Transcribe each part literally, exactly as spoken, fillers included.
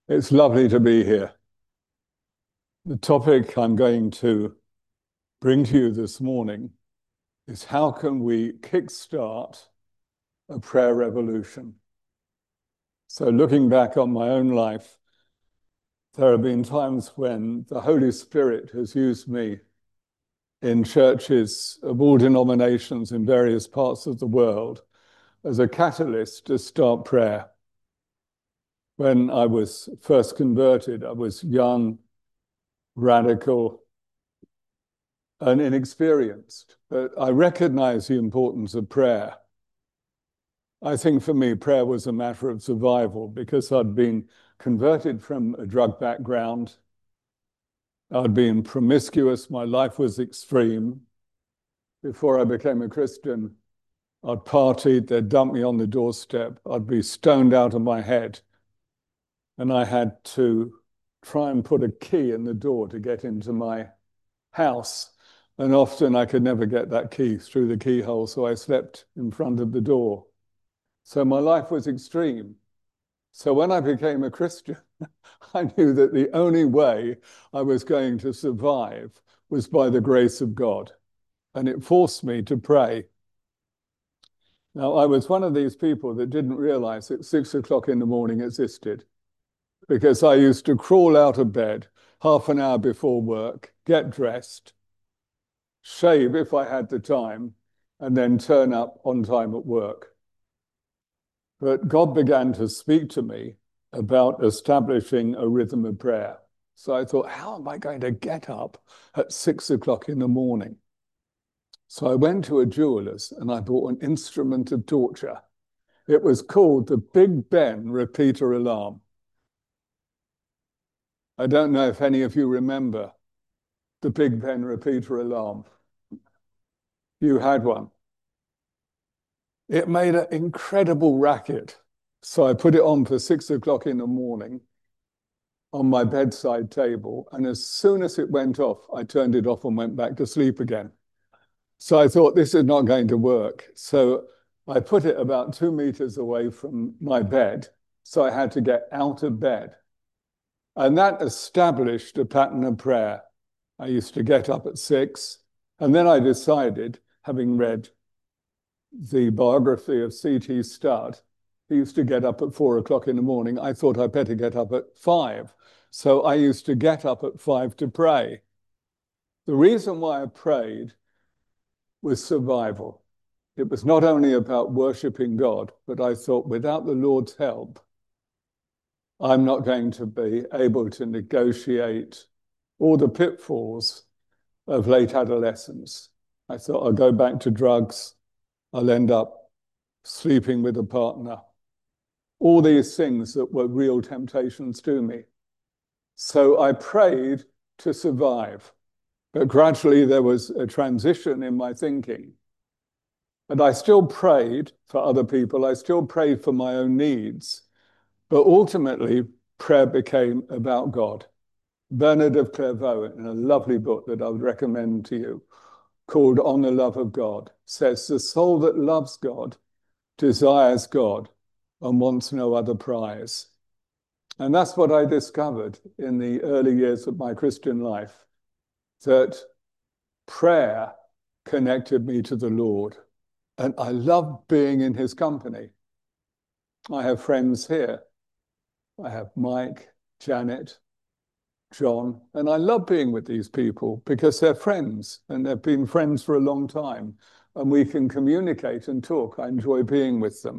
It's lovely to be here. The topic I'm going to bring to you this morning is how can we kickstart a prayer revolution? So looking back on my own life, there have been times when the Holy Spirit has used me in churches of all denominations in various parts of the world as a catalyst to start prayer. When I was first converted, I was young, radical, and inexperienced, but I recognize the importance of prayer. I think for me, prayer was a matter of survival because I'd been converted from a drug background. I'd been promiscuous. My life was extreme. Before I became a Christian, I'd partied, they'd dump me on the doorstep. I'd be stoned out of my head. And I had to try and put a key in the door to get into my house. And often I could never get that key through the keyhole, so I slept in front of the door. So my life was extreme. So when I became a Christian, I knew that the only way I was going to survive was by the grace of God. And it forced me to pray. Now, I was one of these people that didn't realize that six o'clock in the morning existed, because I used to crawl out of bed half an hour before work, get dressed, shave if I had the time, and then turn up on time at work. But God began to speak to me about establishing a rhythm of prayer. So I thought, how am I going to get up at six o'clock in the morning? So I went to a jeweler's and I bought an instrument of torture. It was called the Big Ben repeater alarm. I don't know if any of you remember the Big Ben repeater alarm. You had one. It made an incredible racket. So I put it on for six o'clock in the morning on my bedside table. And as soon as it went off, I turned it off and went back to sleep again. So I thought, this is not going to work. So I put it about two meters away from my bed. So I had to get out of bed. And that established a pattern of prayer. I used to get up at six. And then I decided, having read the biography of C T Studd, he used to get up at four o'clock in the morning. I thought I'd better get up at five. So I used to get up at five to pray. The reason why I prayed was survival. It was not only about worshiping God, but I thought without the Lord's help, I'm not going to be able to negotiate all the pitfalls of late adolescence. I thought I'll go back to drugs. I'll end up sleeping with a partner. All these things that were real temptations to me. So I prayed to survive. But gradually there was a transition in my thinking. And I still prayed for other people. I still prayed for my own needs. But ultimately, prayer became about God. Bernard of Clairvaux, in a lovely book that I would recommend to you, called On the Love of God, says, the soul that loves God desires God and wants no other prize. And that's what I discovered in the early years of my Christian life, that prayer connected me to the Lord. And I loved being in his company. I have friends here. I have Mike, Janet, John, and I love being with these people because they're friends and they've been friends for a long time and we can communicate and talk. I enjoy being with them.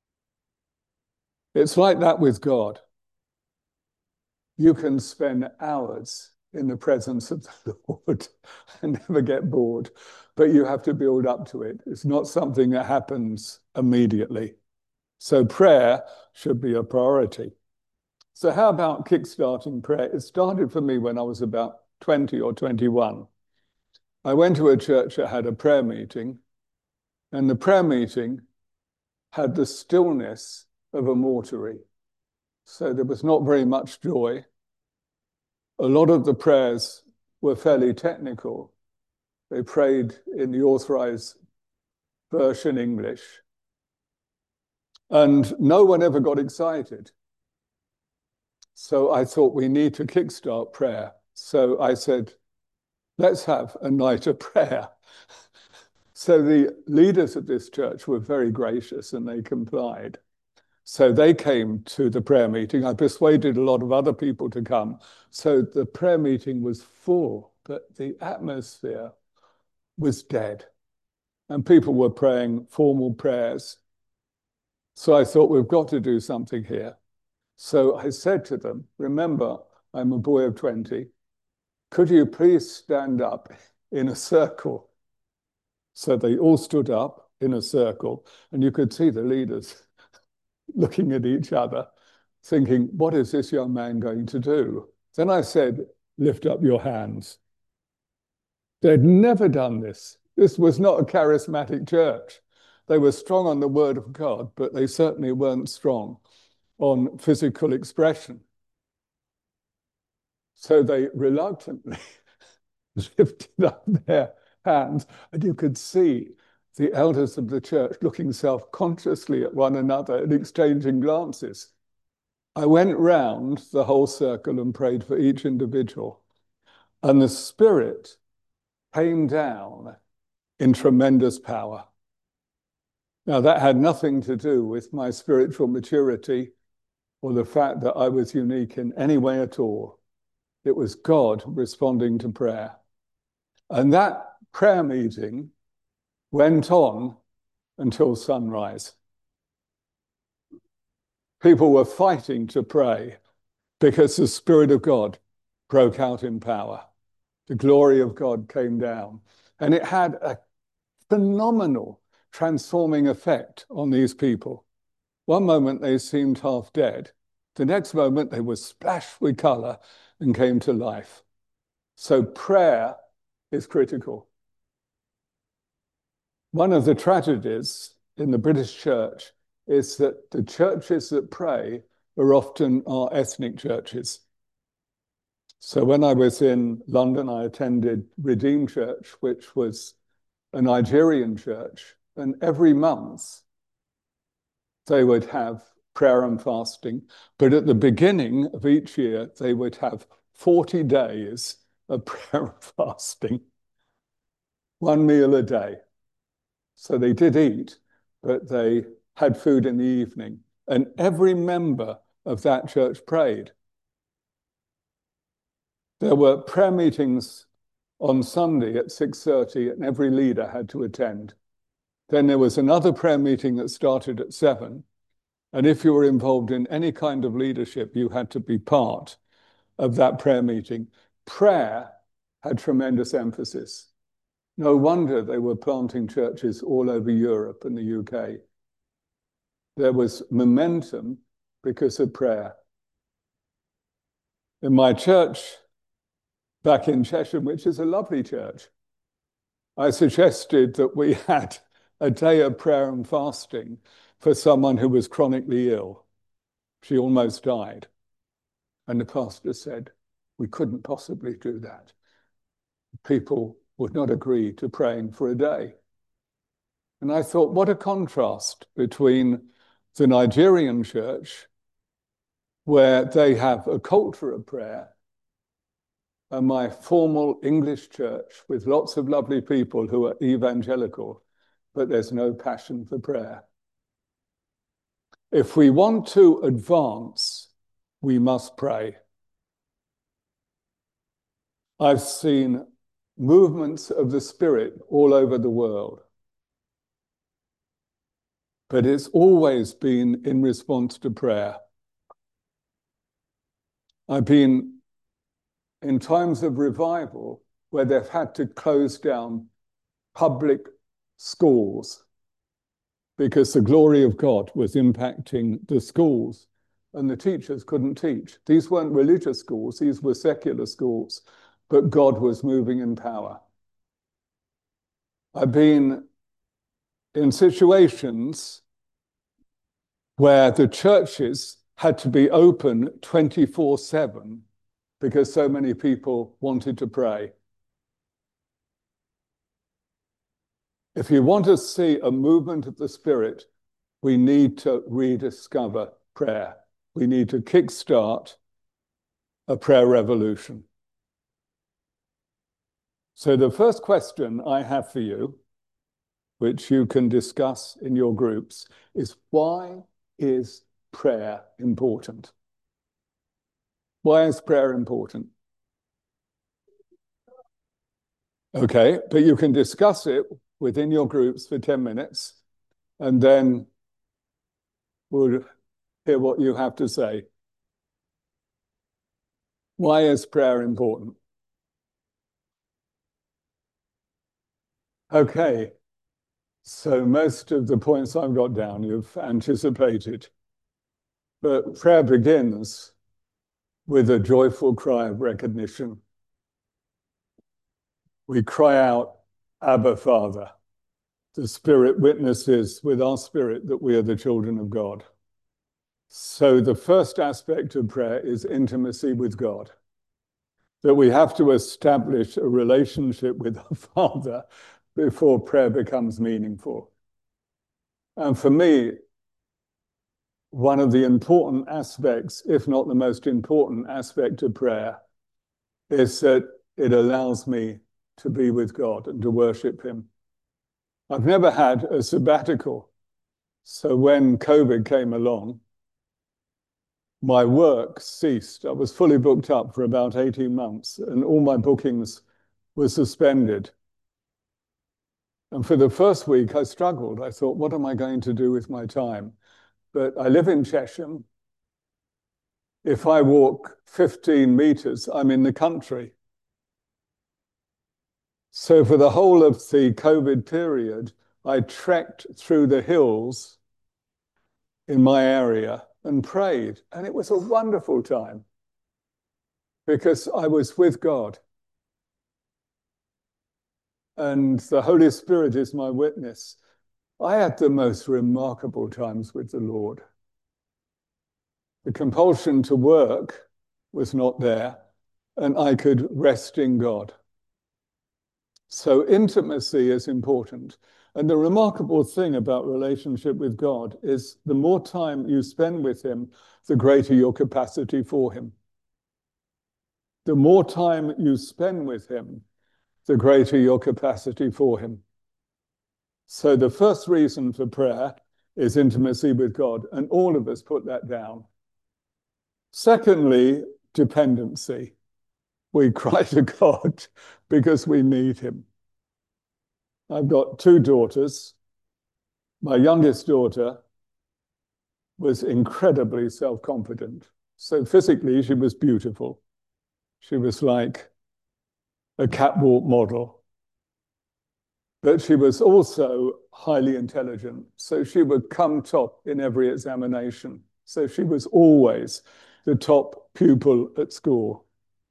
It's like that with God. You can spend hours in the presence of the Lord and never get bored, but you have to build up to it. It's not something that happens immediately. So prayer should be a priority. So how about kickstarting prayer? It started for me when I was about twenty or twenty-one. I went to a church that had a prayer meeting, and the prayer meeting had the stillness of a mortuary. So there was not very much joy. A lot of the prayers were fairly technical. They prayed in the authorized version English. And no one ever got excited. So I thought we need to kickstart prayer. So I said, let's have a night of prayer. So the leaders of this church were very gracious and they complied. So they came to the prayer meeting. I persuaded a lot of other people to come. So the prayer meeting was full, but the atmosphere was dead. And people were praying formal prayers. So I thought, we've got to do something here. So I said to them, remember, I'm a boy of twenty. Could you please stand up in a circle? So they all stood up in a circle, and you could see the leaders looking at each other, thinking, what is this young man going to do? Then I said, lift up your hands. They'd never done this. This was not a charismatic church. They were strong on the word of God, but they certainly weren't strong on physical expression. So they reluctantly lifted up their hands, and you could see the elders of the church looking self-consciously at one another and exchanging glances. I went round the whole circle and prayed for each individual, and the Spirit came down in tremendous power. Now, that had nothing to do with my spiritual maturity or the fact that I was unique in any way at all. It was God responding to prayer. And that prayer meeting went on until sunrise. People were fighting to pray because the Spirit of God broke out in power. The glory of God came down. And it had a phenomenal transforming effect on these people. One moment they seemed half dead. The next moment they were splashed with color and came to life. So prayer is critical. One of the tragedies in the British church is that the churches that pray are often our ethnic churches. So when I was in London, I attended Redeemed Church, which was a Nigerian church, and every month they would have prayer and fasting. But at the beginning of each year, they would have forty days of prayer and fasting, one meal a day. So they did eat, but they had food in the evening. And every member of that church prayed. There were prayer meetings on Sunday at six thirty, and every leader had to attend. Then there was another prayer meeting that started at seven. And if you were involved in any kind of leadership, you had to be part of that prayer meeting. Prayer had tremendous emphasis. No wonder they were planting churches all over Europe and the U K. There was momentum because of prayer. In my church back in Cheshire, which is a lovely church, I suggested that we had a day of prayer and fasting for someone who was chronically ill. She almost died. And the pastor said, we couldn't possibly do that. People would not agree to praying for a day. And I thought, what a contrast between the Nigerian church, where they have a culture of prayer, and my formal English church with lots of lovely people who are evangelical, but there's no passion for prayer. If we want to advance, we must pray. I've seen movements of the Spirit all over the world, but it's always been in response to prayer. I've been in times of revival where they've had to close down public schools because the glory of God was impacting the schools and the teachers couldn't teach. These weren't religious schools, these were secular schools, but God was moving in power. I've been in situations where the churches had to be open twenty-four seven because so many people wanted to pray. If you want to see a movement of the Spirit, we need to rediscover prayer. We need to kickstart a prayer revolution. So the first question I have for you, which you can discuss in your groups, is why is prayer important? Why is prayer important? Okay, but you can discuss it within your groups for ten minutes, and then we'll hear what you have to say. Why is prayer important? Okay, so most of the points I've got down you've anticipated. But prayer begins with a joyful cry of recognition. We cry out, Abba, Father. The Spirit witnesses with our spirit that we are the children of God. So the first aspect of prayer is intimacy with God. That we have to establish a relationship with our Father before prayer becomes meaningful. And for me, one of the important aspects, if not the most important aspect of prayer, is that it allows me to be with God and to worship Him. I've never had a sabbatical. So when COVID came along, my work ceased. I was fully booked up for about eighteen months, and all my bookings were suspended. And for the first week, I struggled. I thought, what am I going to do with my time? But I live in Chesham. If I walk fifteen meters, I'm in the country. So for the whole of the COVID period, I trekked through the hills in my area and prayed. And it was a wonderful time because I was with God. And the Holy Spirit is my witness. I had the most remarkable times with the Lord. The compulsion to work was not there, and I could rest in God. So intimacy is important. And the remarkable thing about relationship with God is the more time you spend with Him, the greater your capacity for Him. The more time you spend with Him, the greater your capacity for Him. So the first reason for prayer is intimacy with God, and all of us put that down. Secondly, dependency. We cry to God because we need Him. I've got two daughters. My youngest daughter was incredibly self-confident. So physically, she was beautiful. She was like a catwalk model. But she was also highly intelligent. So she would come top in every examination. So she was always the top pupil at school.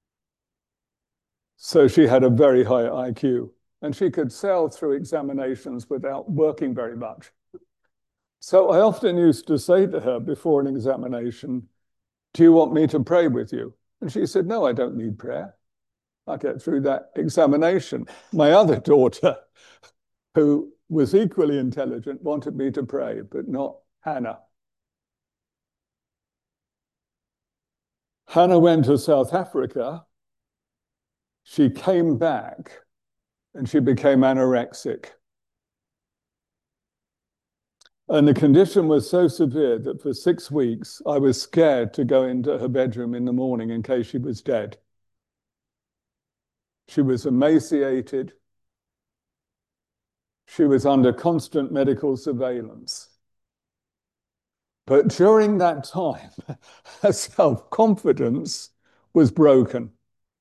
So she had a very high I Q. And she could sail through examinations without working very much. So I often used to say to her before an examination, do you want me to pray with you? And she said, no, I don't need prayer. I'll get through that examination. My other daughter, who was equally intelligent, wanted me to pray, but not Hannah. Hannah went to South Africa. She came back and she became anorexic. And the condition was so severe that for six weeks, I was scared to go into her bedroom in the morning in case she was dead. She was emaciated. She was under constant medical surveillance. But during that time, her self-confidence was broken.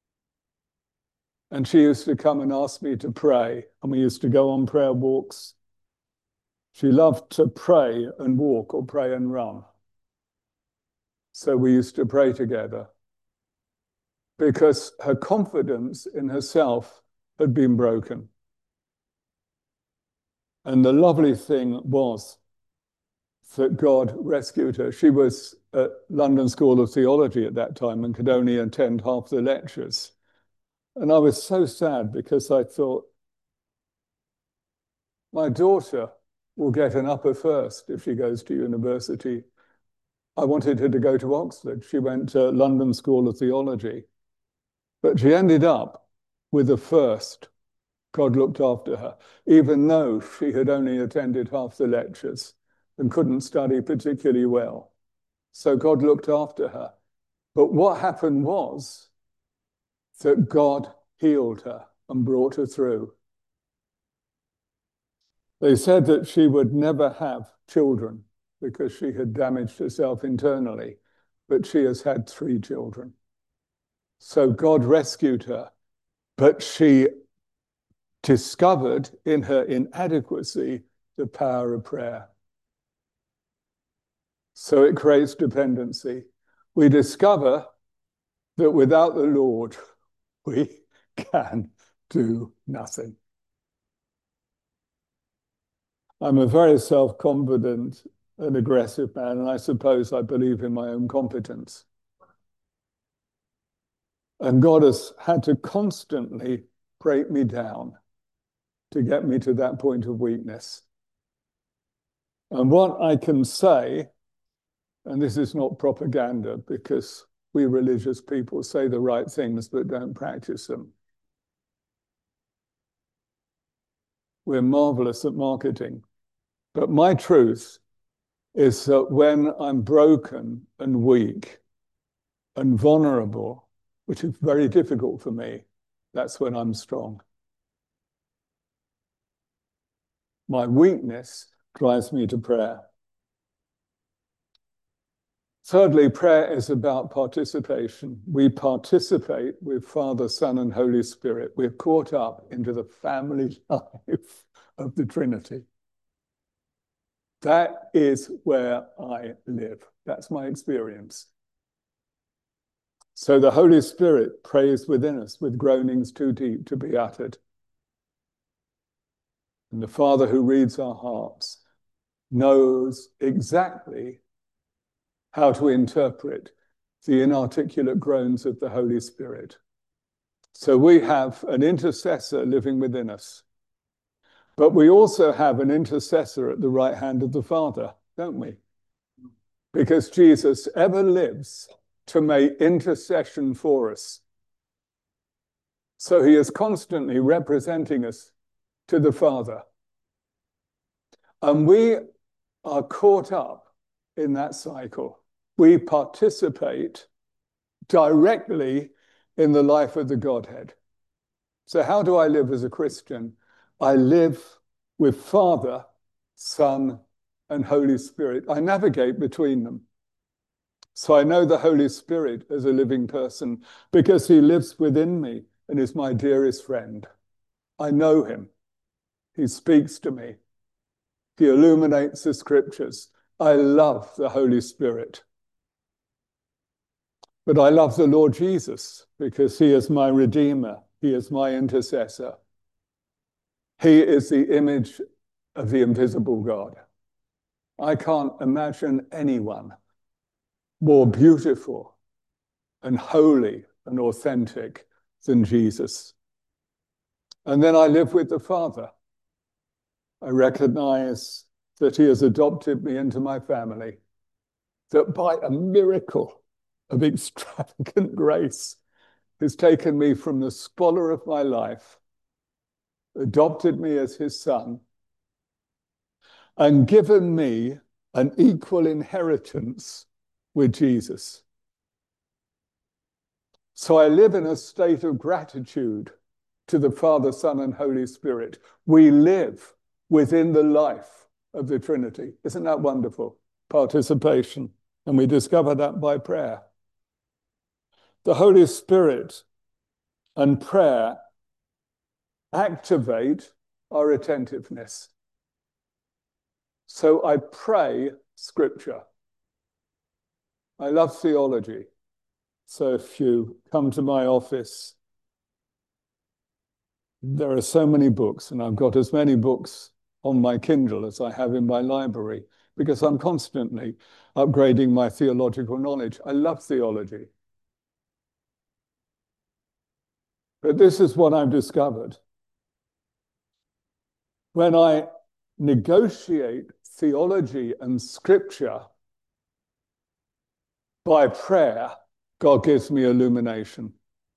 And she used to come and ask me to pray, and we used to go on prayer walks. She loved to pray and walk or pray and run. So we used to pray together because her confidence in herself had been broken. And the lovely thing was that God rescued her. She was at London School of Theology at that time and could only attend half the lectures. And I was so sad because I thought, my daughter will get an upper first if she goes to university. I wanted her to go to Oxford. She went to London School of Theology. But she ended up with a first. God looked after her, even though she had only attended half the lectures and couldn't study particularly well. So God looked after her. But what happened was that God healed her and brought her through. They said that she would never have children because she had damaged herself internally, but she has had three children. So God rescued her, but she discovered in her inadequacy the power of prayer. So it creates dependency. We discover that without the Lord, we can do nothing. I'm a very self-confident and aggressive man, and I suppose I believe in my own competence. And God has had to constantly break me down to get me to that point of weakness. And what I can say, and this is not propaganda because we religious people say the right things but don't practice them. We're marvelous at marketing. But my truth is that when I'm broken and weak and vulnerable, which is very difficult for me, that's when I'm strong. My weakness drives me to prayer. Thirdly, prayer is about participation. We participate with Father, Son, and Holy Spirit. We're caught up into the family life of the Trinity. That is where I live. That's my experience. So the Holy Spirit prays within us with groanings too deep to be uttered. And the Father who reads our hearts knows exactly how to interpret the inarticulate groans of the Holy Spirit. So we have an intercessor living within us. But we also have an intercessor at the right hand of the Father, don't we? Because Jesus ever lives to make intercession for us. So he is constantly representing us to the Father. And we are caught up in that cycle. We participate directly in the life of the Godhead. So how do I live as a Christian? I live with Father, Son, and Holy Spirit. I navigate between them. So I know the Holy Spirit as a living person because he lives within me and is my dearest friend. I know him. He speaks to me. He illuminates the scriptures. I love the Holy Spirit. But I love the Lord Jesus because he is my Redeemer. He is my intercessor. He is the image of the invisible God. I can't imagine anyone more beautiful and holy and authentic than Jesus. And then I live with the Father. I recognize that he has adopted me into my family, that by a miracle of extravagant grace has taken me from the squalor of my life, adopted me as his son, and given me an equal inheritance with Jesus. So I live in a state of gratitude to the Father, Son, and Holy Spirit. We live within the life of the Trinity. Isn't that wonderful? Participation. And we discover that by prayer. The Holy Spirit and prayer activate our attentiveness. So I pray scripture. I love theology. So if you come to my office, there are so many books, and I've got as many books on my Kindle as I have in my library, because I'm constantly upgrading my theological knowledge. I love theology. But this is what I've discovered. When I negotiate theology and scripture By prayer, God gives me illumination.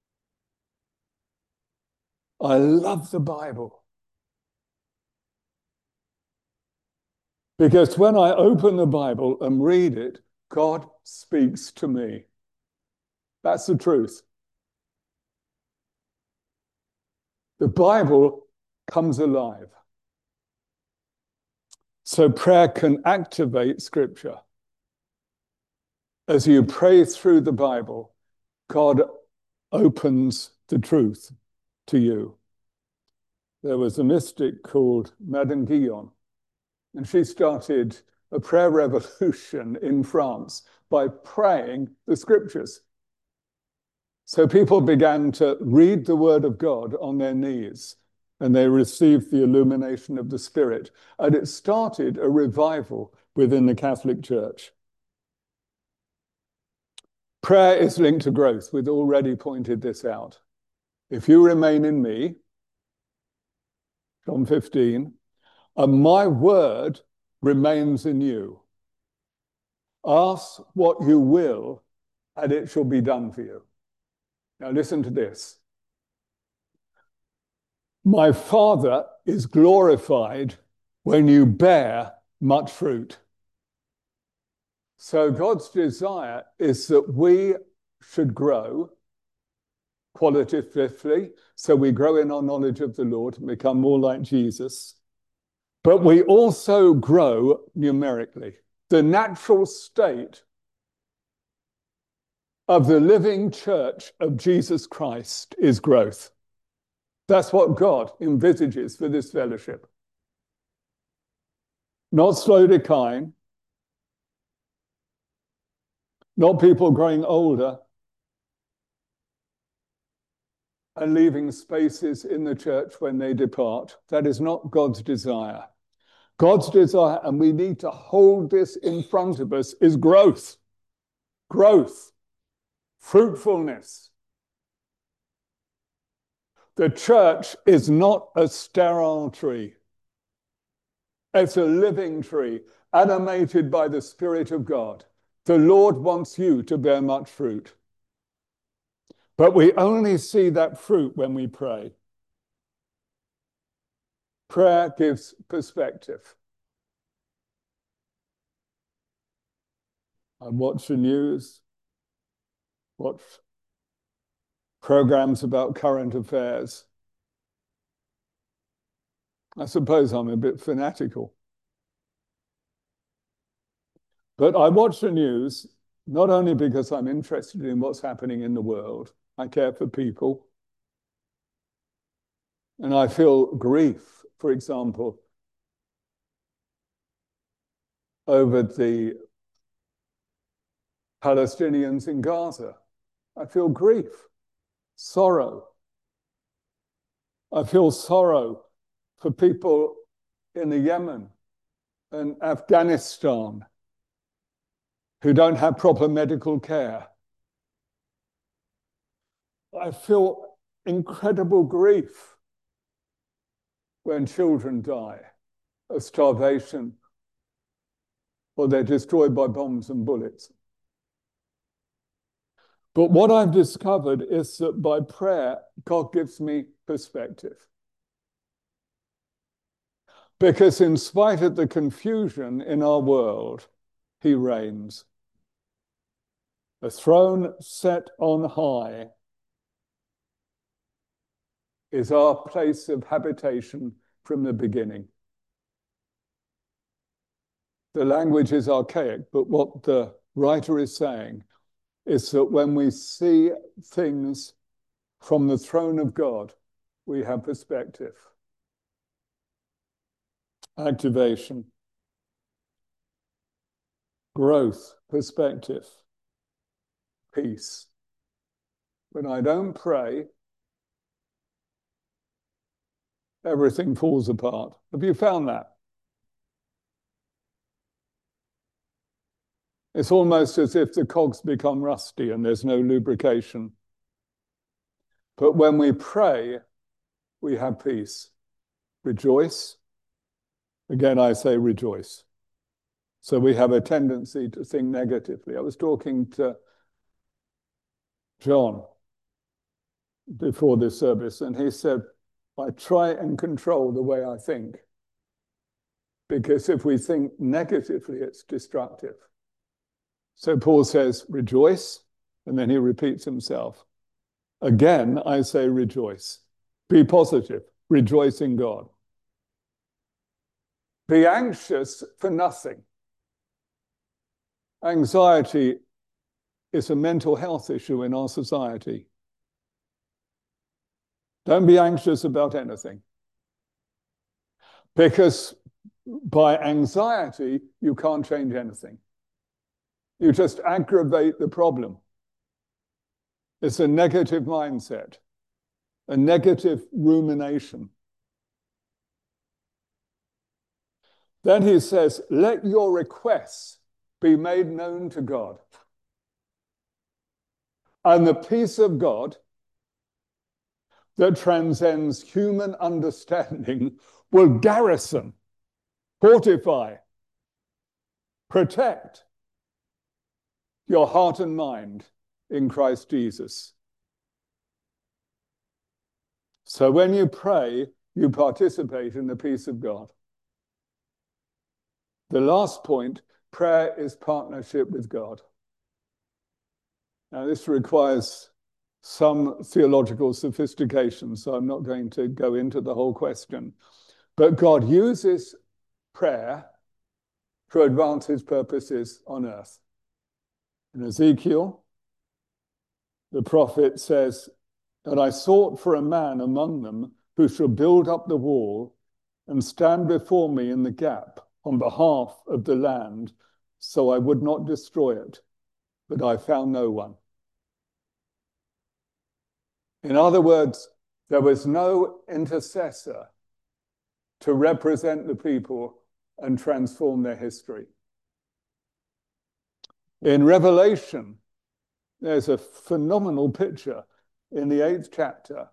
I love the Bible. Because when I open the Bible and read it, God speaks to me. That's the truth. The Bible comes alive. So prayer can activate Scripture. As you pray through the Bible, God opens the truth to you. There was a mystic called Madame Guyon, and she started a prayer revolution in France by praying the Scriptures. So people began to read the Word of God on their knees, and they received the illumination of the Spirit. And it started a revival within the Catholic Church. Prayer is linked to growth. We've already pointed this out. If you remain in me, John fifteen, and my word remains in you, ask what you will, and it shall be done for you. Now listen to this. My Father is glorified when you bear much fruit. So God's desire is that we should grow qualitatively, so we grow in our knowledge of the Lord and become more like Jesus. But we also grow numerically. The natural state of the living church of Jesus Christ is growth. That's what God envisages for this fellowship. Not slow decline, not people growing older and leaving spaces in the church when they depart. That is not God's desire. God's desire, and we need to hold this in front of us, is growth. Growth. Fruitfulness. The church is not a sterile tree. It's a living tree, animated by the Spirit of God. The Lord wants you to bear much fruit. But we only see that fruit when we pray. Prayer gives perspective. I watch the news, watch programs about current affairs. I suppose I'm a bit fanatical. But I watch the news not only because I'm interested in what's happening in the world, I care for people. And I feel grief, for example, over the Palestinians in Gaza. I feel grief, sorrow. I feel sorrow for people in the Yemen and Afghanistan who don't have proper medical care. I feel incredible grief when children die of starvation or they're destroyed by bombs and bullets. But what I've discovered is that by prayer, God gives me perspective. Because in spite of the confusion in our world, He reigns. A throne set on high is our place of habitation from the beginning. The language is archaic, but what the writer is saying is that when we see things from the throne of God, we have perspective. Activation. Growth, perspective, peace. When I don't pray, everything falls apart. Have you found that? It's almost as if the cogs become rusty and there's no lubrication. But when we pray, we have peace. Rejoice. Again, I say rejoice. So we have a tendency to think negatively. I was talking to John before this service, and he said, I try and control the way I think, because if we think negatively, it's destructive. So Paul says, rejoice, and then he repeats himself. Again, I say rejoice. Be positive. Rejoice in God. Be anxious for nothing. Anxiety is a mental health issue in our society. Don't be anxious about anything. Because by anxiety, you can't change anything. You just aggravate the problem. It's a negative mindset, a negative rumination. Then he says, let your requests be made known to God. And the peace of God that transcends human understanding will garrison, fortify, protect your heart and mind in Christ Jesus. So when you pray, you participate in the peace of God. The last point, prayer is partnership with God. Now, this requires some theological sophistication, so I'm not going to go into the whole question. But God uses prayer to advance his purposes on earth. In Ezekiel, the prophet says, and I sought for a man among them who shall build up the wall and stand before me in the gap on behalf of the land, so I would not destroy it, but I found no one. In other words, there was no intercessor to represent the people and transform their history. In Revelation, there's a phenomenal picture in the eighth chapter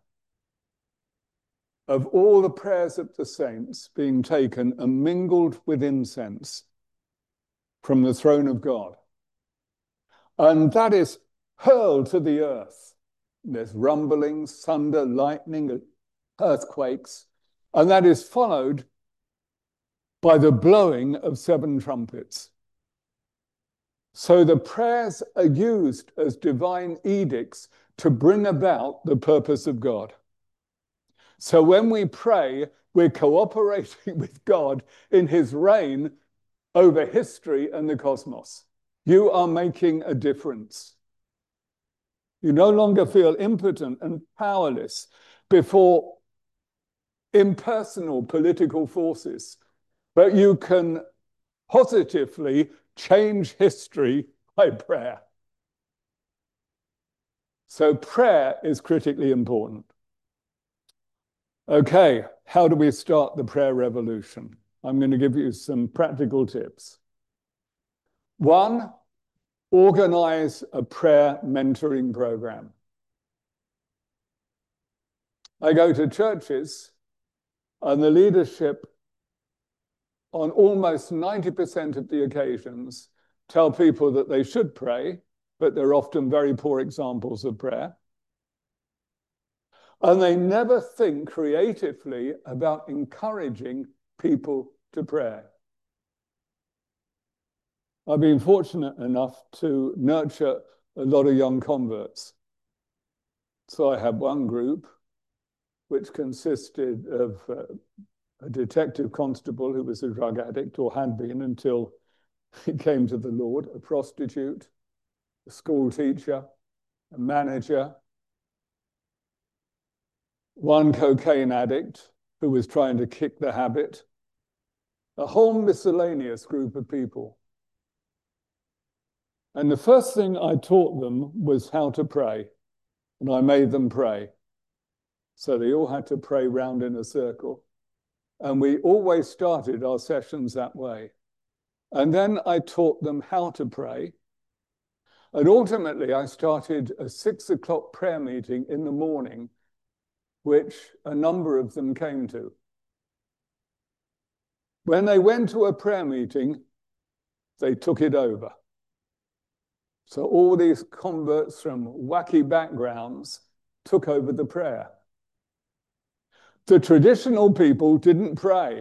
of all the prayers of the saints being taken and mingled with incense from the throne of God. And that is hurled to the earth. There's rumblings, thunder, lightning, earthquakes, and that is followed by the blowing of seven trumpets. So the prayers are used as divine edicts to bring about the purpose of God. So when we pray, we're cooperating with God in his reign over history and the cosmos. You are making a difference. You no longer feel impotent and powerless before impersonal political forces, but you can positively change history by prayer. So prayer is critically important. Okay, how do we start the prayer revolution? I'm going to give you some practical tips. One, organize a prayer mentoring program. I go to churches and the leadership on almost ninety percent of the occasions tell people that they should pray, but they're often very poor examples of prayer. And they never think creatively about encouraging people to pray. I've been fortunate enough to nurture a lot of young converts. So I had one group which consisted of uh, a detective constable who was a drug addict, or had been until he came to the Lord, a prostitute, a school teacher, a manager, one cocaine addict who was trying to kick the habit, a whole miscellaneous group of people. And the first thing I taught them was how to pray, and I made them pray. So they all had to pray round in a circle. And we always started our sessions that way. And then I taught them how to pray. And ultimately, I started a six o'clock prayer meeting in the morning, which a number of them came to. When they went to a prayer meeting, they took it over. So all these converts from wacky backgrounds took over the prayer. The traditional people didn't pray,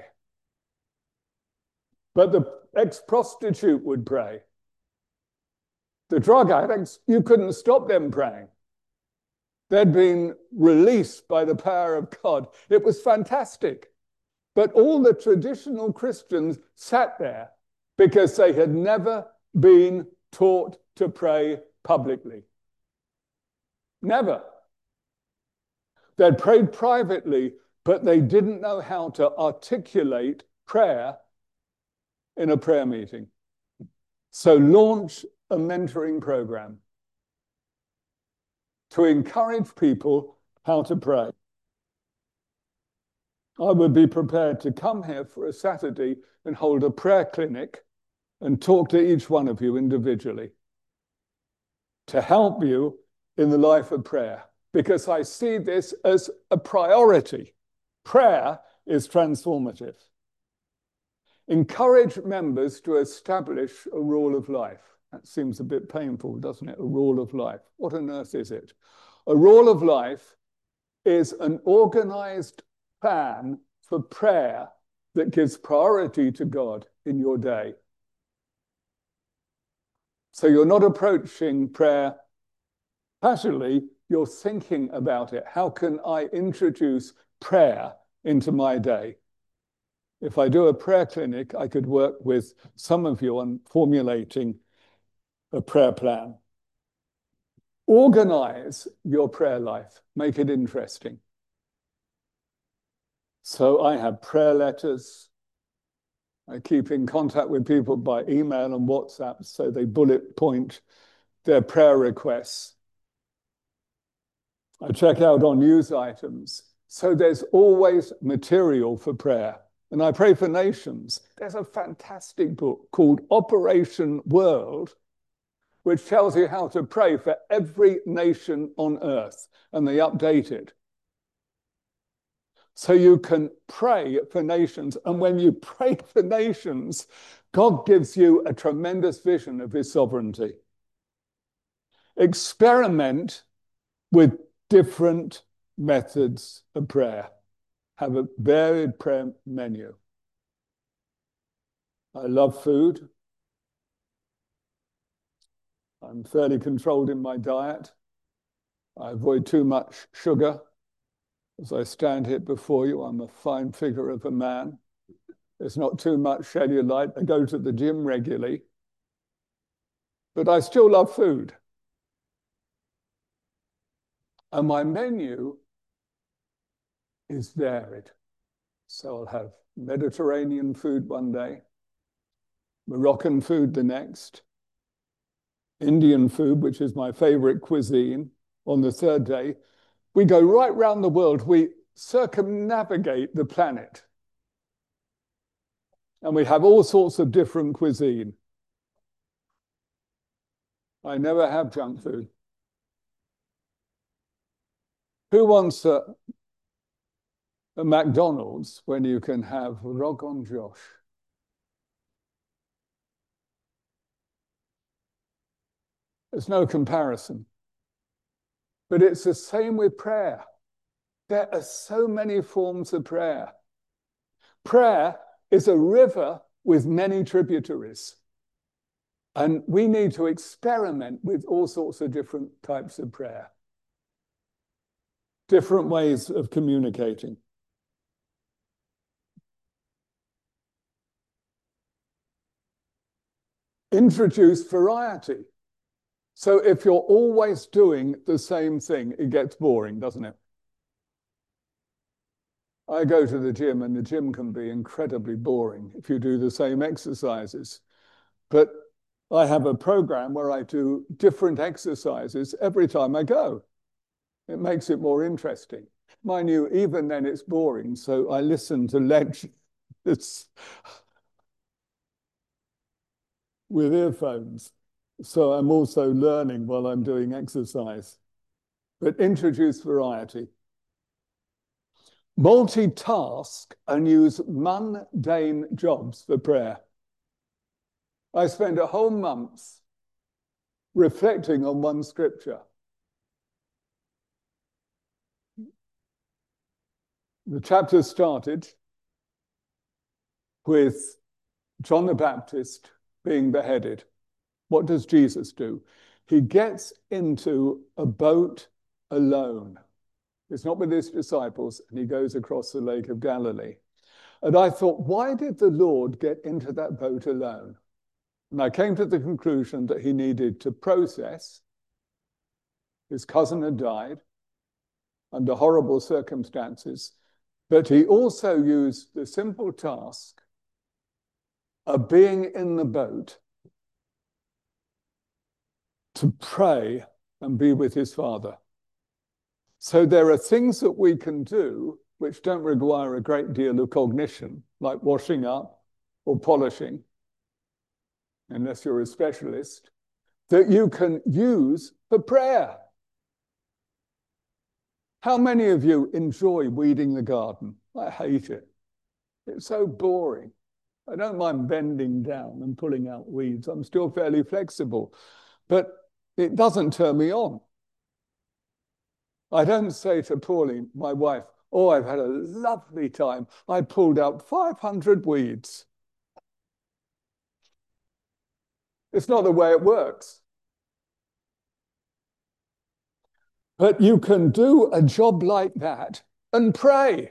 but the ex-prostitute would pray. The drug addicts, you couldn't stop them praying. They'd been released by the power of God. It was fantastic. But all the traditional Christians sat there because they had never been taught to pray publicly. Never. They'd prayed privately, but they didn't know how to articulate prayer in a prayer meeting. So launch a mentoring program to encourage people how to pray. I would be prepared to come here for a Saturday and hold a prayer clinic and talk to each one of you individually to help you in the life of prayer, because I see this as a priority. Prayer is transformative. Encourage members to establish a rule of life. That seems a bit painful, doesn't it? A rule of life. What on earth is it? A rule of life is an organized plan for prayer that gives priority to God in your day. So you're not approaching prayer casually, you're thinking about it. How can I introduce prayer into my day? If I do a prayer clinic, I could work with some of you on formulating a prayer plan. Organize your prayer life. Make it interesting. So I have prayer letters. I keep in contact with people by email and WhatsApp, so they bullet point their prayer requests. I check out on news items. So there's always material for prayer. And I pray for nations. There's a fantastic book called Operation World, which tells you how to pray for every nation on earth, and they update it. So you can pray for nations, and when you pray for nations, God gives you a tremendous vision of his sovereignty. Experiment with different methods of prayer. Have a varied prayer menu. I love food. I'm fairly controlled in my diet. I avoid too much sugar. As I stand here before you, I'm a fine figure of a man. There's not too much cellulite. I go to the gym regularly. But I still love food. And my menu is varied. So I'll have Mediterranean food one day, Moroccan food the next, Indian food, which is my favorite cuisine, on the third day. We go right round the world. We circumnavigate the planet. And we have all sorts of different cuisine. I never have junk food. Who wants a, a McDonald's when you can have Rogan Josh? There's no comparison. But it's the same with prayer. There are so many forms of prayer. Prayer is a river with many tributaries. And we need to experiment with all sorts of different types of prayer. Different ways of communicating. Introduce variety. So if you're always doing the same thing, it gets boring, doesn't it? I go to the gym, and the gym can be incredibly boring if you do the same exercises. But I have a program where I do different exercises every time I go. It makes it more interesting. Mind you, even then it's boring, so I listen to lectures with earphones. So I'm also learning while I'm doing exercise. But introduce variety. Multitask and use mundane jobs for prayer. I spent a whole month reflecting on one scripture. The chapter started with John the Baptist being beheaded. What does Jesus do? He gets into a boat alone. It's not with his disciples, and he goes across the Lake of Galilee. And I thought, why did the Lord get into that boat alone? And I came to the conclusion that he needed to process. His cousin had died under horrible circumstances, but he also used the simple task of being in the boat to pray and be with his Father. So there are things that we can do which don't require a great deal of cognition, like washing up or polishing, unless you're a specialist, that you can use for prayer. How many of you enjoy weeding the garden? I hate it. It's so boring. I don't mind bending down and pulling out weeds. I'm still fairly flexible, but it doesn't turn me on. I don't say to Pauline, my wife, oh, I've had a lovely time. I pulled out five hundred weeds. It's not the way it works. But you can do a job like that and pray.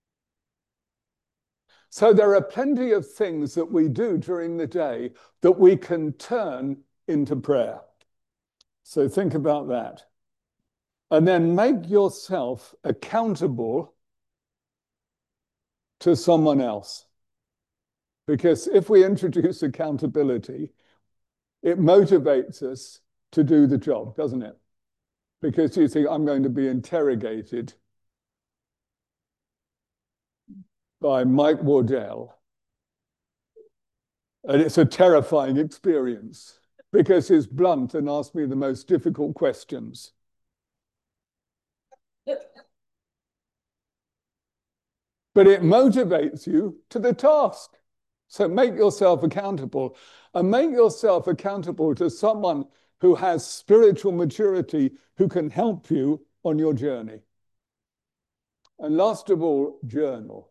So there are plenty of things that we do during the day that we can turn into prayer. So think about that. And then make yourself accountable to someone else. Because if we introduce accountability, it motivates us to do the job, doesn't it? Because you think, I'm going to be interrogated by Mike Wardell. And it's a terrifying experience because he's blunt and asks me the most difficult questions. But it motivates you to the task. So make yourself accountable, and make yourself accountable to someone who has spiritual maturity, who can help you on your journey. And last of all, journal.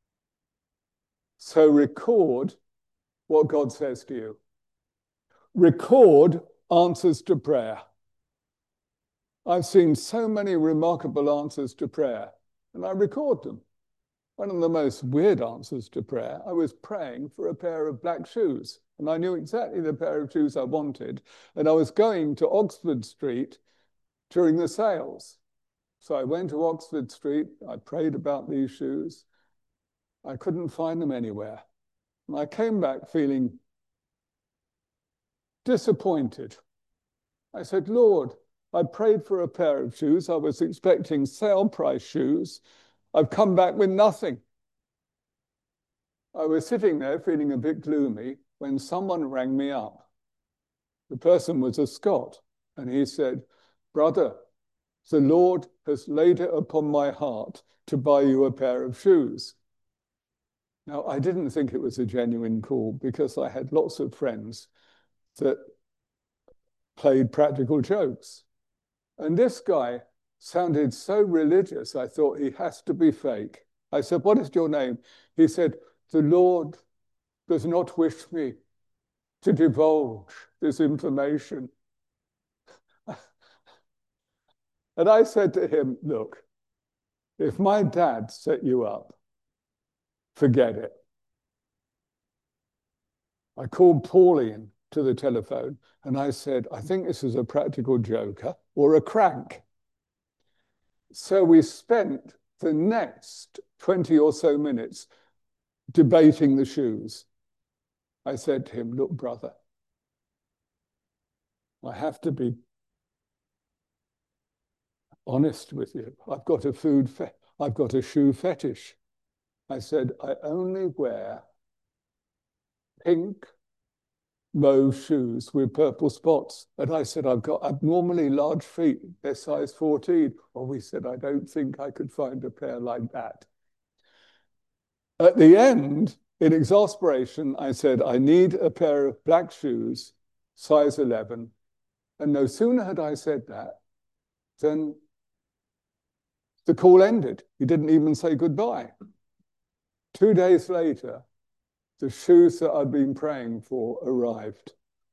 So record what God says to you. Record answers to prayer. I've seen so many remarkable answers to prayer, and I record them. One of the most weird answers to prayer, I was praying for a pair of black shoes, and I knew exactly the pair of shoes I wanted, and I was going to Oxford Street during the sales. So I went to Oxford Street, I prayed about these shoes. I couldn't find them anywhere. And I came back feeling disappointed. I said, Lord, I prayed for a pair of shoes. I was expecting sale price shoes. I've come back with nothing. I was sitting there feeling a bit gloomy when someone rang me up. The person was a Scot, and he said, brother, the Lord has laid it upon my heart to buy you a pair of shoes. Now, I didn't think it was a genuine call because I had lots of friends that played practical jokes. And this guy sounded so religious, I thought he has to be fake. I said, what is your name? He said, the Lord does not wish me to divulge this information. And I said to him, look, if my dad set you up, forget it. I called Pauline to the telephone and I said, I think this is a practical joker or a crank. So we spent the next twenty or so minutes debating the shoes. I said to him, look, brother, I have to be honest with you. I've got a food, fe- I've got a shoe fetish. I said, I only wear pink low shoes with purple spots. And I said, I've got abnormally large feet. They're size fourteen. Well, we said, I don't think I could find a pair like that. At the end, In exasperation, I said, I need a pair of black shoes, size eleven. And no sooner had I said that than the call ended. He didn't even say goodbye. Two days later, the shoes that I'd been praying for arrived.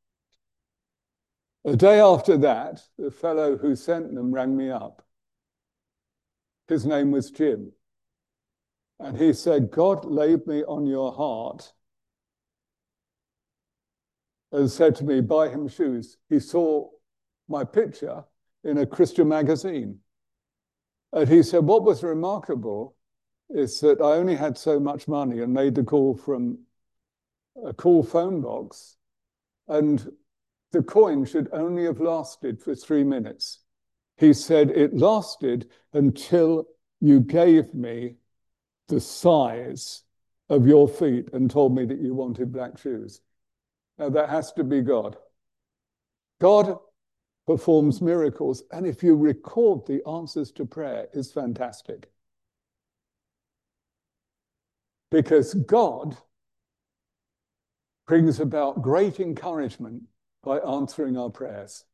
A day after that, the fellow who sent them rang me up. His name was Jim. And he said, God laid me on your heart and said to me, buy him shoes. He saw my picture in a Christian magazine. And he said, what was remarkable is that I only had so much money and made the call from a call phone box. And the coin should only have lasted for three minutes. He said, it lasted until you gave me the size of your feet and told me that you wanted black shoes. Now that has to be God. God performs miracles, and if you record the answers to prayer, it's fantastic. Because God brings about great encouragement by answering our prayers.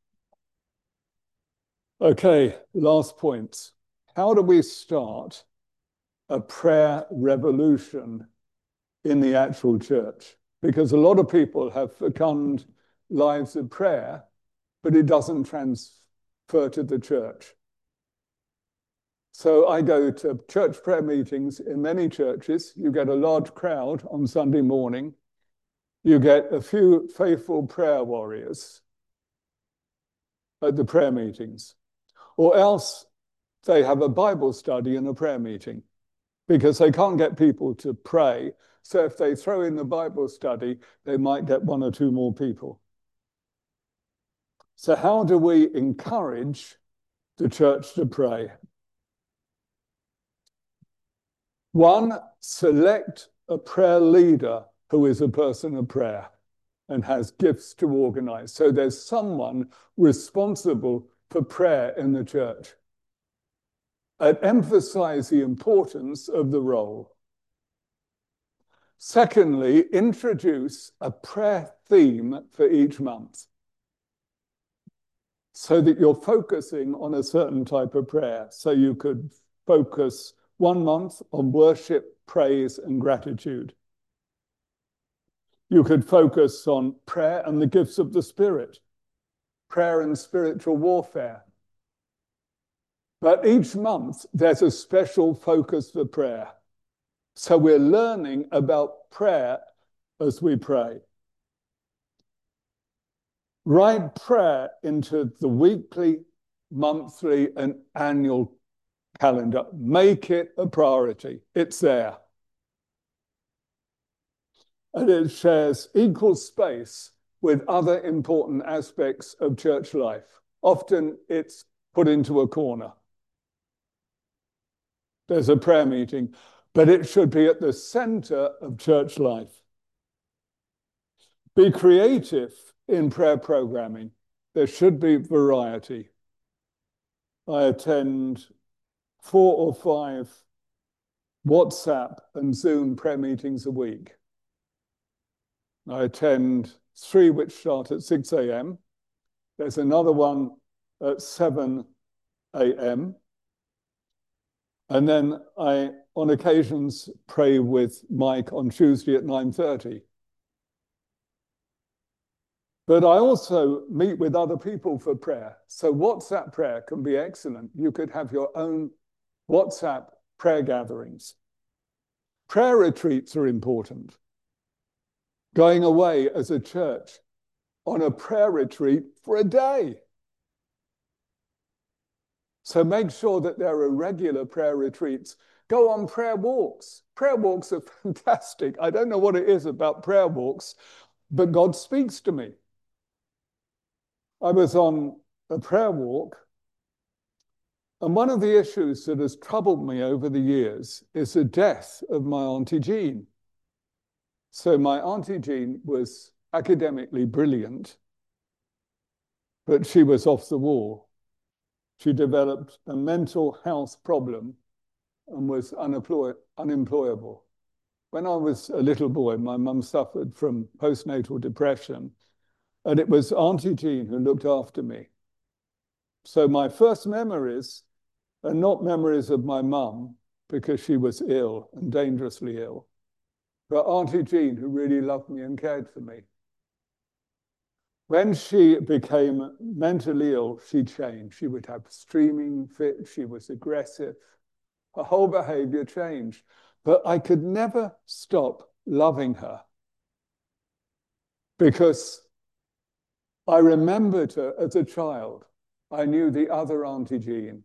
Okay, last point. How do we start a prayer revolution in the actual church? Because a lot of people have fecund lives of prayer, but it doesn't transfer to the church. So I go to church prayer meetings in many churches. You get a large crowd on Sunday morning. You get a few faithful prayer warriors at the prayer meetings. Or else they have a Bible study and a prayer meeting because they can't get people to pray. So if they throw in the Bible study, they might get one or two more people. So how do we encourage the church to pray? One, select a prayer leader who is a person of prayer and has gifts to organize. So there's someone responsible for prayer in the church. And emphasize the importance of the role. Secondly, introduce a prayer theme for each month so that you're focusing on a certain type of prayer. So you could focus one month on worship, praise, and gratitude. You could focus on prayer and the gifts of the Spirit, prayer and spiritual warfare. But each month, there's a special focus for prayer. So we're learning about prayer as we pray. Write prayer into the weekly, monthly, and annual calendar. Make it a priority. It's there. And it shares equal space with other important aspects of church life. Often it's put into a corner. There's a prayer meeting, but it should be at the center of church life. Be creative in prayer programming. There should be variety. I attend four or five WhatsApp and Zoom prayer meetings a week. I attend three which start at six a m There's another one at seven a m And then I, on occasions, pray with Mike on Tuesday at nine thirty. But I also meet with other people for prayer. So WhatsApp prayer can be excellent. You could have your own WhatsApp prayer gatherings. Prayer retreats are important. Going away as a church on a prayer retreat for a day. So make sure that there are regular prayer retreats. Go on prayer walks. Prayer walks are fantastic. I don't know what it is about prayer walks, but God speaks to me. I was on a prayer walk, and one of the issues that has troubled me over the years is the death of my Auntie Jean. So my Auntie Jean was academically brilliant, but she was off the wall. She developed a mental health problem and was unemploy- unemployable. When I was a little boy, my mum suffered from postnatal depression, and it was Auntie Jean who looked after me. So my first memories are not memories of my mum, because she was ill and dangerously ill, but Auntie Jean, who really loved me and cared for me. When she became mentally ill, she changed. She would have streaming fits. She was aggressive. Her whole behavior changed. But I could never stop loving her because I remembered her as a child. I knew the other Auntie Jean.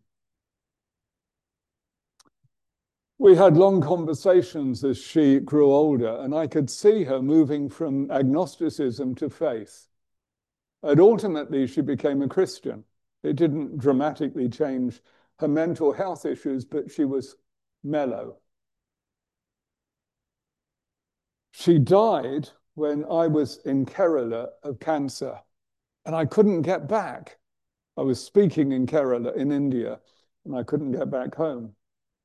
We had long conversations as she grew older, and I could see her moving from agnosticism to faith. And ultimately, she became a Christian. It didn't dramatically change her mental health issues, but she was mellow. She died when I was in Kerala of cancer, and I couldn't get back. I was speaking in Kerala in India, and I couldn't get back home.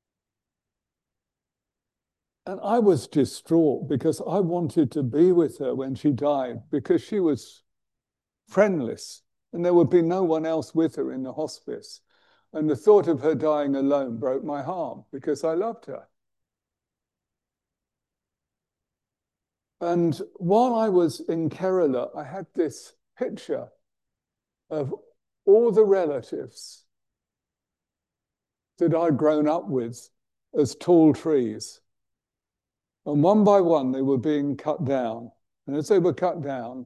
And I was distraught because I wanted to be with her when she died, because she was friendless, and there would be no one else with her in the hospice. And the thought of her dying alone broke my heart because I loved her. And while I was in Kerala, I had this picture of all the relatives that I'd grown up with as tall trees. And one by one, they were being cut down. And as they were cut down,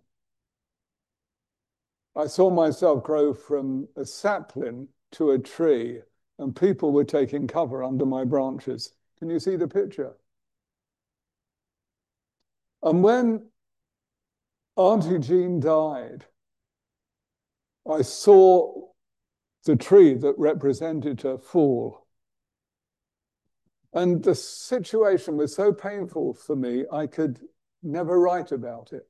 I saw myself grow from a sapling to a tree, and people were taking cover under my branches. Can you see the picture? And when Auntie Jean died, I saw the tree that represented her fall. And the situation was so painful for me, I could never write about it.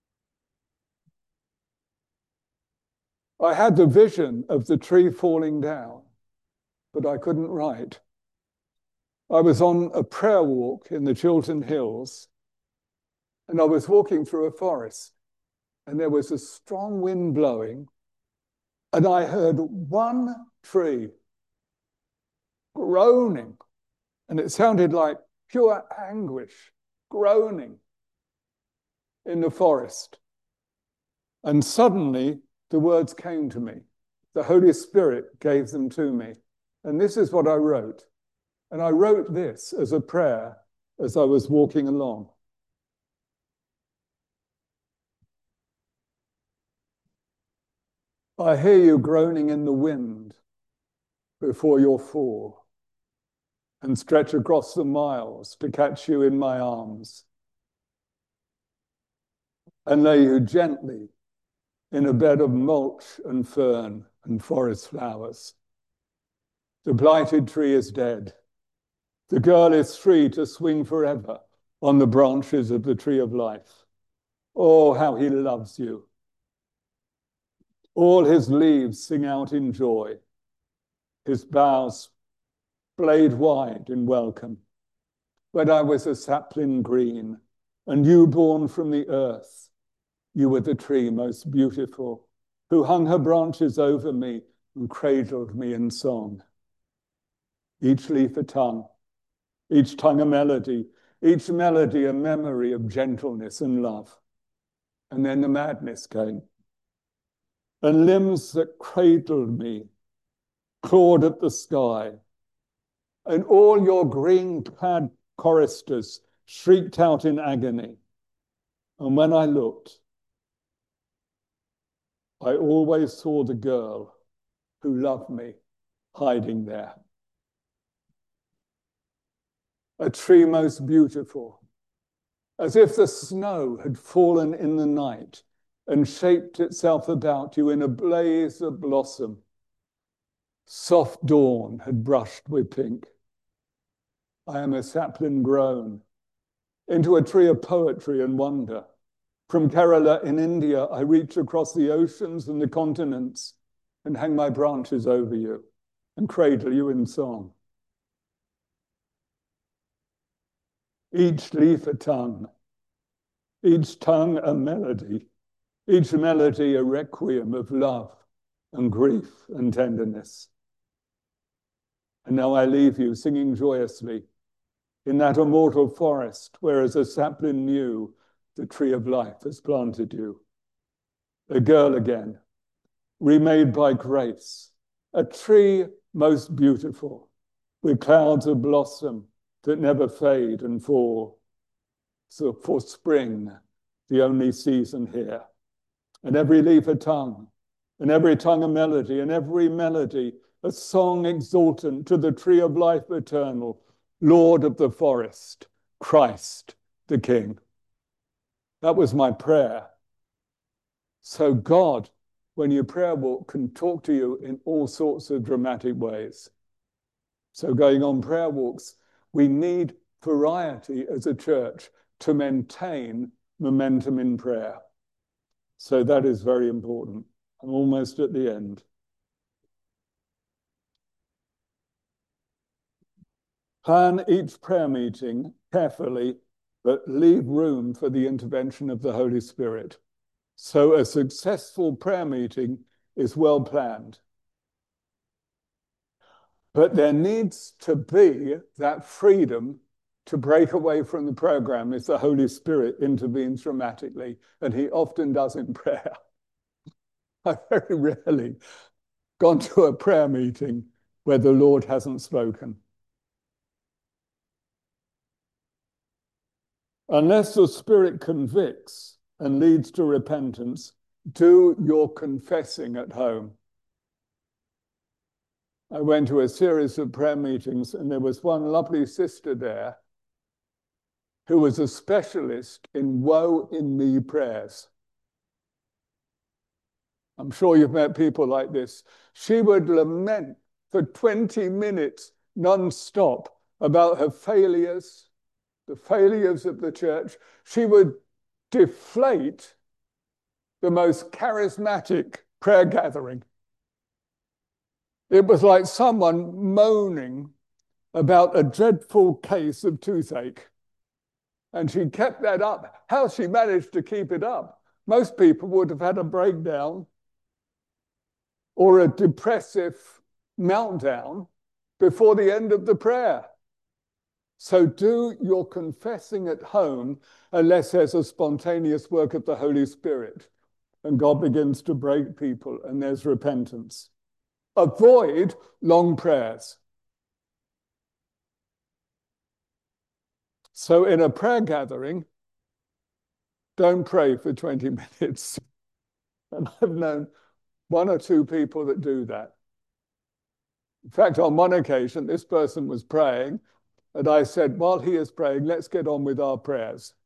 I had the vision of the tree falling down, but I couldn't write. I was on a prayer walk in the Chiltern Hills, and I was walking through a forest, and there was a strong wind blowing, and I heard one tree groaning, and it sounded like pure anguish, groaning in the forest. And suddenly, the words came to me. The Holy Spirit gave them to me. And this is what I wrote. And I wrote this as a prayer as I was walking along. I hear you groaning in the wind before your fall, and stretch across the miles to catch you in my arms, and lay you gently in a bed of mulch and fern and forest flowers. The blighted tree is dead. The girl is free to swing forever on the branches of the tree of life. Oh, how he loves you. All his leaves sing out in joy, his boughs blade wide in welcome. When I was a sapling green, a newborn from the earth, you were the tree most beautiful, who hung her branches over me and cradled me in song. Each leaf a tongue, each tongue a melody, each melody a memory of gentleness and love. And then the madness came, and limbs that cradled me clawed at the sky, and all your green-clad choristers shrieked out in agony. And when I looked, I always saw the girl who loved me hiding there. A tree most beautiful, as if the snow had fallen in the night and shaped itself about you in a blaze of blossom. Soft dawn had brushed with pink. I am a sapling grown into a tree of poetry and wonder. From Kerala in India, I reach across the oceans and the continents and hang my branches over you and cradle you in song. each leaf a tongue, each tongue a melody, each melody a requiem of love and grief and tenderness. And now I leave you singing joyously in that immortal forest where as a sapling new, the tree of life has planted you. A girl again, remade by grace, a tree most beautiful, with clouds of blossom that never fade and fall. So for spring, the only season here. And every leaf a tongue, and every tongue a melody, and every melody a song exultant to the tree of life eternal, Lord of the forest, Christ the King. That was my prayer. So God, when you prayer walk, can talk to you in all sorts of dramatic ways. So going on prayer walks, we need variety as a church to maintain momentum in prayer. So that is very important. I'm almost at the end. Plan each prayer meeting carefully, but leave room for the intervention of the Holy Spirit. So a successful prayer meeting is well planned. But there needs to be that freedom to break away from the program if the Holy Spirit intervenes dramatically, and he often does in prayer. I've very rarely gone to a prayer meeting where the Lord hasn't spoken. Unless the Spirit convicts and leads to repentance, do your confessing at home. I went to a series of prayer meetings, and there was one lovely sister there who was a specialist in woe in me prayers. I'm sure you've met people like this. She would lament for twenty minutes non-stop about her failures, the failures of the church. She would deflate the most charismatic prayer gathering. It was like someone moaning about a dreadful case of toothache. And she kept that up. How she managed to keep it up? Most people would have had a breakdown or a depressive meltdown before the end of the prayer. So do your confessing at home unless there's a spontaneous work of the Holy Spirit and God begins to break people and there's repentance. Avoid long prayers. So in a prayer gathering, don't pray for twenty minutes. And I've known one or two people that do that. In fact, on one occasion, this person was praying, and I said, while he is praying, let's get on with our prayers.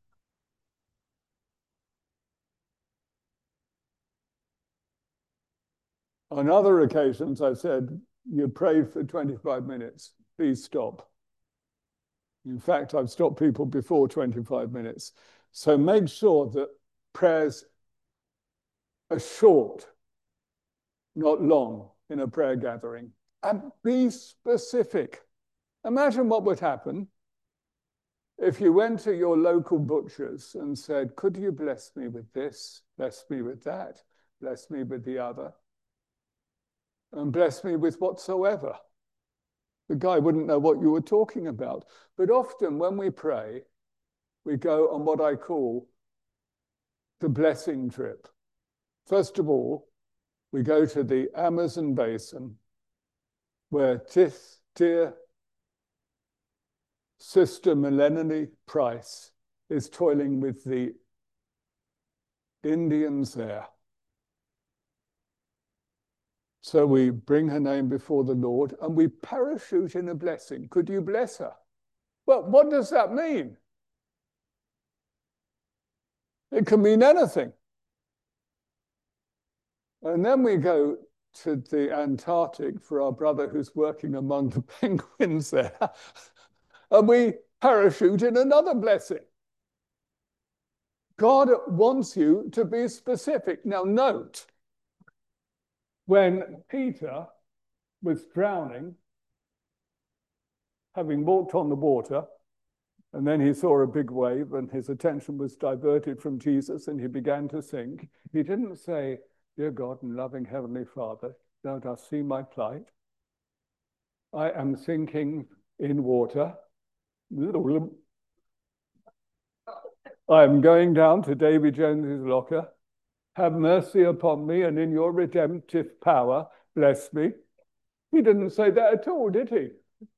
On other occasions, I said, you prayed for twenty-five minutes, please stop. In fact, I've stopped people before twenty-five minutes. So make sure that prayers are short, not long, in a prayer gathering. And be specific. Imagine what would happen if you went to your local butchers and said, could you bless me with this, bless me with that, bless me with the other, and bless me with whatsoever. The guy wouldn't know what you were talking about. But often when we pray, we go on what I call the blessing trip. First of all, we go to the Amazon basin where Tith, dear Sister Melanie Price is toiling with the Indians there. So we bring her name before the Lord and we parachute in a blessing. Could you bless her? Well, what does that mean? It can mean anything. And then we go to the Antarctic for our brother who's working among the penguins there. And we parachute in another blessing. God wants you to be specific. Now note, when Peter was drowning, having walked on the water, And then he saw a big wave and his attention was diverted from Jesus and he began to sink. He didn't say, "Dear God and loving Heavenly Father, thou dost see my plight. I am sinking in water. I am going down to Davy Jones's locker. Have mercy upon me and in your redemptive power, bless me." He didn't say that at all, did he?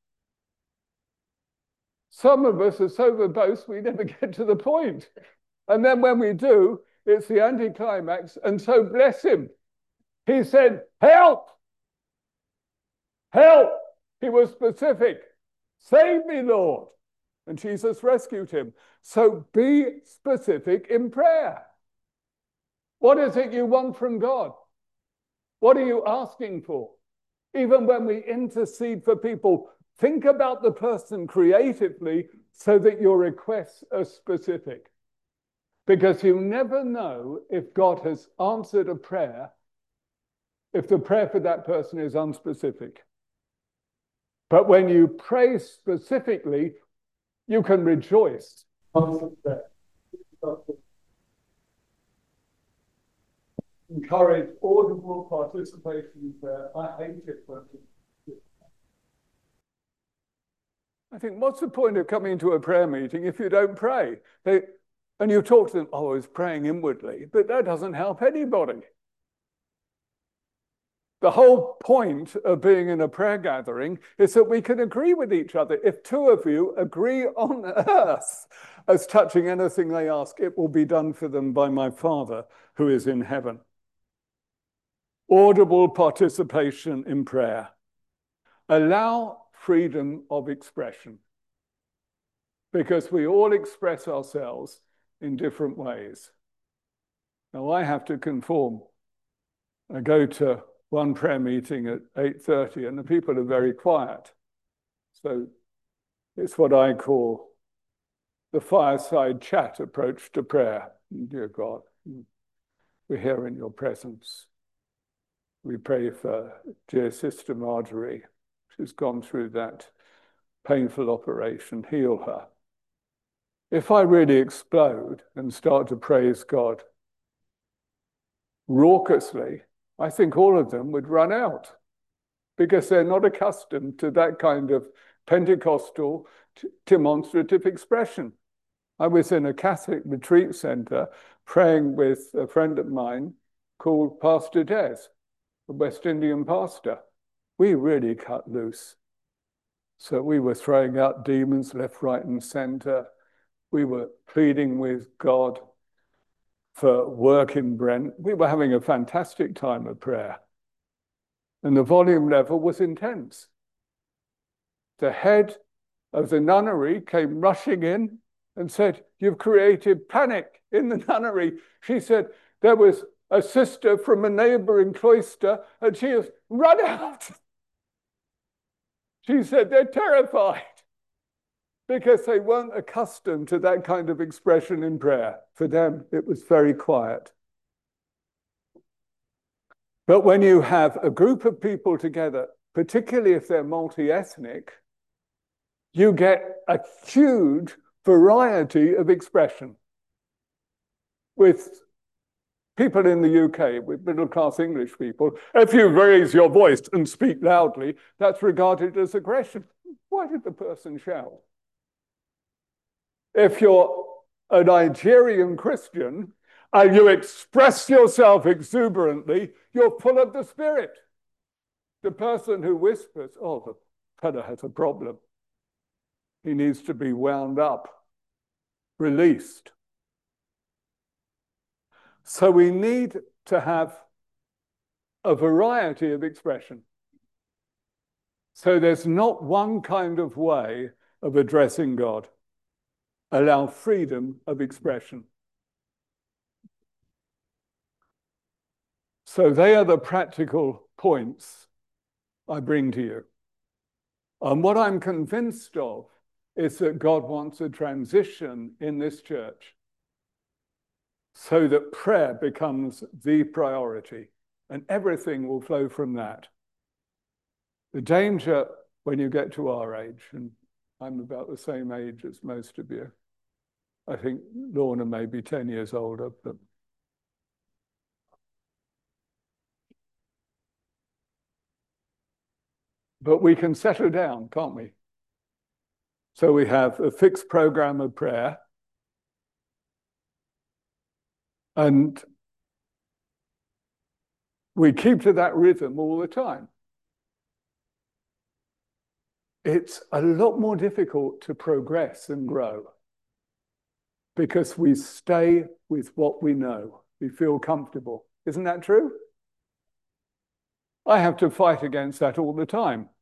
Some of us are so verbose we never get to the point. And then when we do, it's the anticlimax, and so bless him. He said, "Help! Help!" He was specific. "Save me, Lord." And Jesus rescued him. So be specific in prayer. What is it you want from God? What are you asking for? Even when we intercede for people, think about the person creatively so that your requests are specific. Because you never know if God has answered a prayer if the prayer for that person is unspecific. But when you pray specifically, you can rejoice. Encourage audible participation in prayer. I hate it when I think, what's the point of coming to a prayer meeting if you don't pray? They, and you talk to them, "Oh, I was praying inwardly," but that doesn't help anybody. The whole point of being in a prayer gathering is that we can agree with each other. If two of you agree on earth as touching anything they ask, it will be done for them by my Father who is in heaven. Audible participation in prayer. Allow freedom of expression, because we all express ourselves in different ways. Now, I have to conform. I go to one prayer meeting at eight thirty and the people are very quiet. So it's what I call the fireside chat approach to prayer. Dear God, we're here in your presence. We pray for dear Sister Marjorie. She's gone through that painful operation. Heal her. If I really explode and start to praise God raucously, I think all of them would run out because they're not accustomed to that kind of Pentecostal demonstrative expression. I was in a Catholic retreat center praying with a friend of mine called Pastor Des, a West Indian pastor. We really cut loose. So we were throwing out demons left, right, and center. We were pleading with God for work in Brent. We were having a fantastic time of prayer. And the volume level was intense. The head of the nunnery came rushing in and said, "You've created panic in the nunnery." She said, "There was a sister from a neighboring cloister and she has run out." She said they're terrified because they weren't accustomed to that kind of expression in prayer. For them, it was very quiet. But when you have a group of people together, particularly if they're multi-ethnic, you get a huge variety of expression. With people in the U K, with middle-class English people, if you raise your voice and speak loudly, that's regarded as aggression. Why did the person shout? If you're a Nigerian Christian and you express yourself exuberantly, you're full of the Spirit. The person who whispers, "Oh, the fellow has a problem. He needs to be wound up, released." So we need to have a variety of expression. So there's not one kind of way of addressing God. Allow freedom of expression. So they are the practical points I bring to you. And what I'm convinced of is that God wants a transition in this church so that prayer becomes the priority and everything will flow from that. The danger when you get to our age, and I'm about the same age as most of you. I think Lorna may be ten years older, but but we can settle down, can't we? So we have a fixed program of prayer, and we keep to that rhythm all the time. It's a lot more difficult to progress and grow because we stay with what we know. We feel comfortable. Isn't that true? I have to fight against that all the time.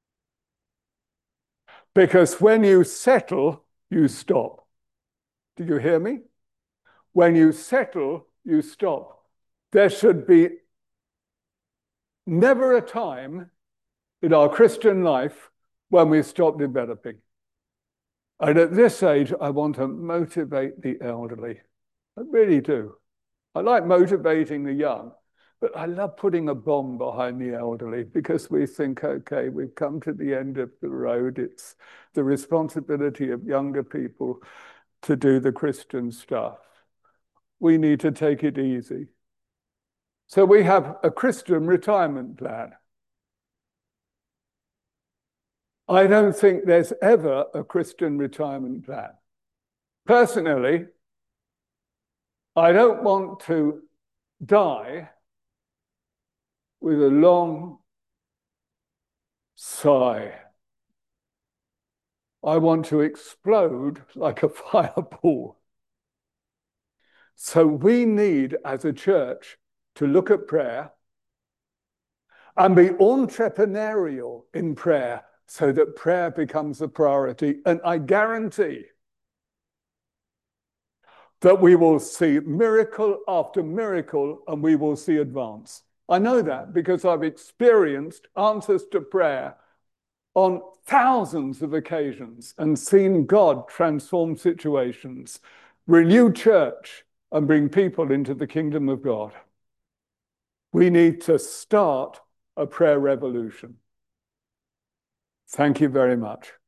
Because when you settle, you stop. Do you hear me? When you settle, you stop. There should be never a time in our Christian life when we stop developing. And at this age, I want to motivate the elderly. I really do. I like motivating the young, but I love putting a bomb behind the elderly because we think, okay, we've come to the end of the road. It's the responsibility of younger people to do the Christian stuff. We need to take it easy. So we have a Christian retirement plan. I don't think there's ever a Christian retirement plan. Personally, I don't want to die with a long sigh. I want to explode like a fireball. So we need, as a church, to look at prayer and be entrepreneurial in prayer so that prayer becomes a priority. And I guarantee that we will see miracle after miracle and we will see advance. I know that because I've experienced answers to prayer on thousands of occasions and seen God transform situations, renew church, and bring people into the kingdom of God. We need to start a prayer revolution. Thank you very much.